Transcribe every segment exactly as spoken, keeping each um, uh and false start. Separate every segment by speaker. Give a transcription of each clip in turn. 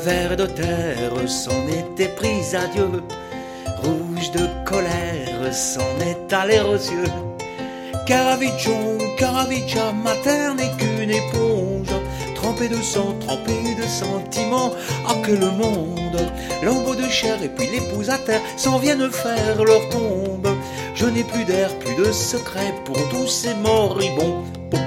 Speaker 1: ver de terre s'en était pris à Dieu. Rouge de colère s'en est allé aux yeux. Caraviccion, Caraviccia, ma terre n'est qu'une éponge, trempée de sang, trempée de sentiments. Ah que le monde, lambeau de chair et puis l'épouse à terre s'en viennent faire leur tombe. Je n'ai plus d'air, plus de secret pour tous ces moribonds.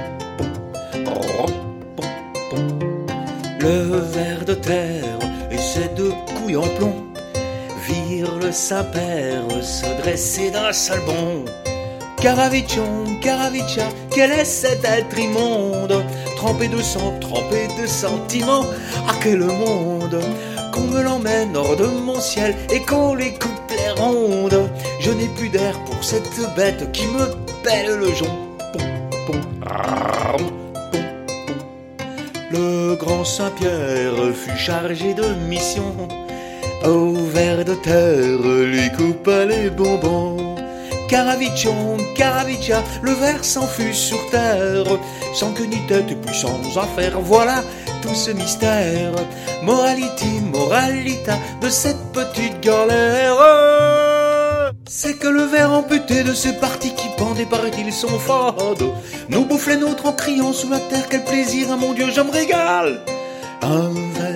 Speaker 1: Le ver de terre et ses deux couilles en plomb virent le Saint-Père se dresser d'un seul bond. Caraviccion, Caraviccia, quel est cet être immonde, trempé de sang, trempé de sentiments. Ah quel monde, qu'on me l'emmène hors de mon ciel et qu'on les coupe les rondes. Je n'ai plus d'air pour cette bête qui me pèle le jonc. Le grand Saint-Pierre fut chargé de mission, au ver de terre lui coupa les bonbons. Caraviccion, Caraviccia, le ver s'enfuit sur terre, sans queue ni tête et puis sans affaire. Voilà tout ce mystère, morality, moralita de cette petite galère. C'est que le ver amputé de ses parties qui pendent et paraît-il sont fades nous bouffe les nôtres en criant sous la terre. Quel plaisir, ah mon Dieu, je me régale. Un ver